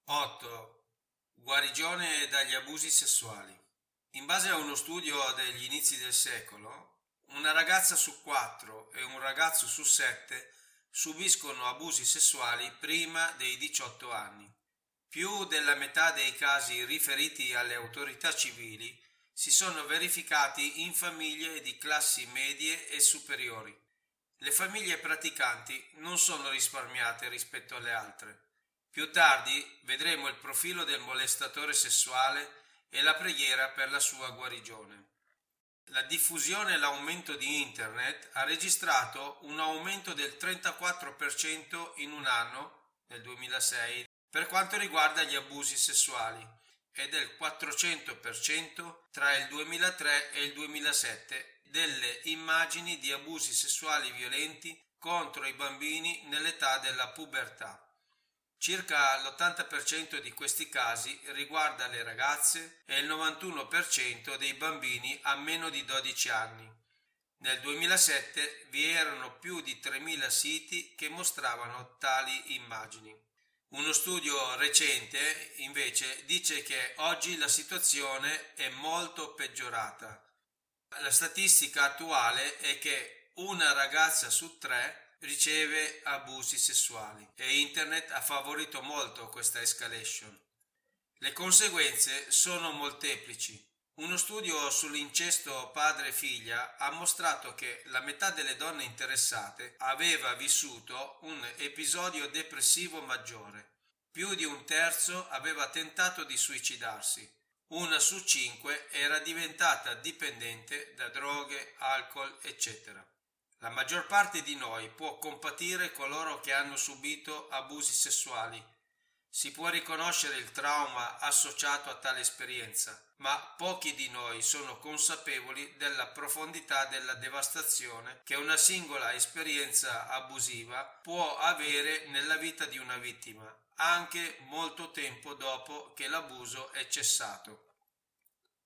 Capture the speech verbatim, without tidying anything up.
otto. Guarigione dagli abusi sessuali. In base a uno studio degli inizi del secolo, una ragazza su quattro e un ragazzo su sette subiscono abusi sessuali prima dei diciotto anni. Più della metà dei casi riferiti alle autorità civili si sono verificati in famiglie di classi medie e superiori. Le famiglie praticanti non sono risparmiate rispetto alle altre. Più tardi vedremo il profilo del molestatore sessuale e la preghiera per la sua guarigione. La diffusione e l'aumento di Internet ha registrato un aumento del trentaquattro per cento in un anno, nel duemilasei, per quanto riguarda gli abusi sessuali e del quattrocento per cento tra il duemilatré e il duemilasette delle immagini di abusi sessuali violenti contro i bambini nell'età della pubertà. Circa l'ottanta per cento di questi casi riguarda le ragazze e il novantuno per cento dei bambini a meno di dodici anni. Nel duemilasette vi erano più di tremila siti che mostravano tali immagini. Uno studio recente, invece, dice che oggi la situazione è molto peggiorata. La statistica attuale è che una ragazza su tre riceve abusi sessuali e Internet ha favorito molto questa escalation. Le conseguenze sono molteplici. Uno studio sull'incesto padre-figlia ha mostrato che la metà delle donne interessate aveva vissuto un episodio depressivo maggiore. Più di un terzo aveva tentato di suicidarsi. Una su cinque era diventata dipendente da droghe, alcol, eccetera. La maggior parte di noi può compatire coloro che hanno subito abusi sessuali. Si può riconoscere il trauma associato a tale esperienza, ma pochi di noi sono consapevoli della profondità della devastazione che una singola esperienza abusiva può avere nella vita di una vittima, anche molto tempo dopo che l'abuso è cessato.